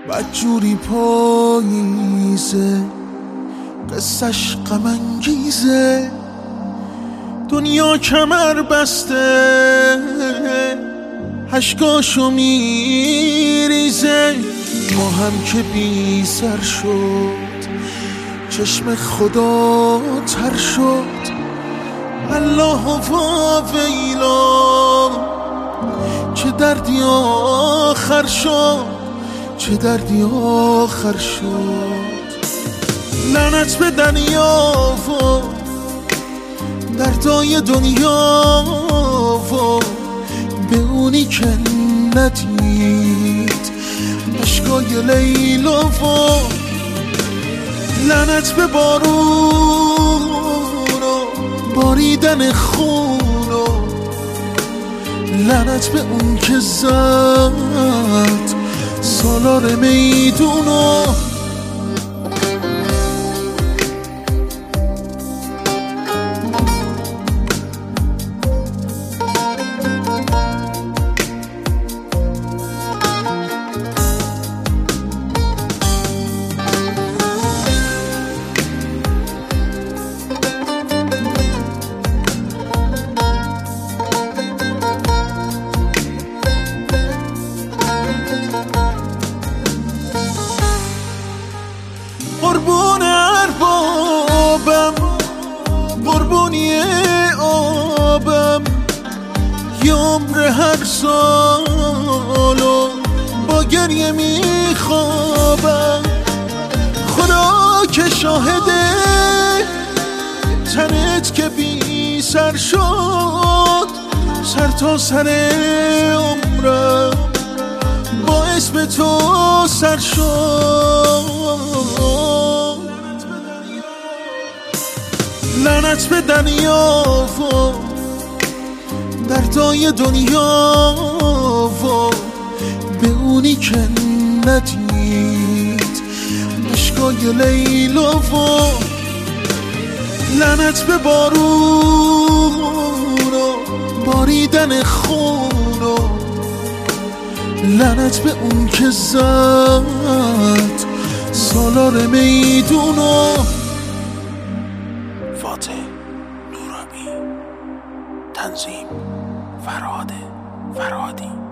بدجوری پاییزه، قصه‌ش غم انگیزه. دنیا کمر بسته، اشکاشو میریزه. ما هم که بی سر شد، چشم خدا تر شد. الله و ویلا، چه دردی آخر شد، چه دردی آخر شد. لعنت به دریا و دردای دنیا و به اونی که ندید اشکای لیلا و لعنت به بارون و باریدن خون و لعنت به اون که زد سالار میدونو. قربون اربابم، قربونی آبم، یه عمر هر سالو با گریه میخوابم. خدا که شاهده، تنت که بی سر شد، سر تا سر عمرم با اسم تو سر شد. لعنت به دریا و دردای دنیا و به اونی که ندید اشکای لیلا و لعنت به بارون و باریدن خون و لعنت به اون که زد سالار میدونو. فاتح نورابی، تنظیم فرهاد فرهادی.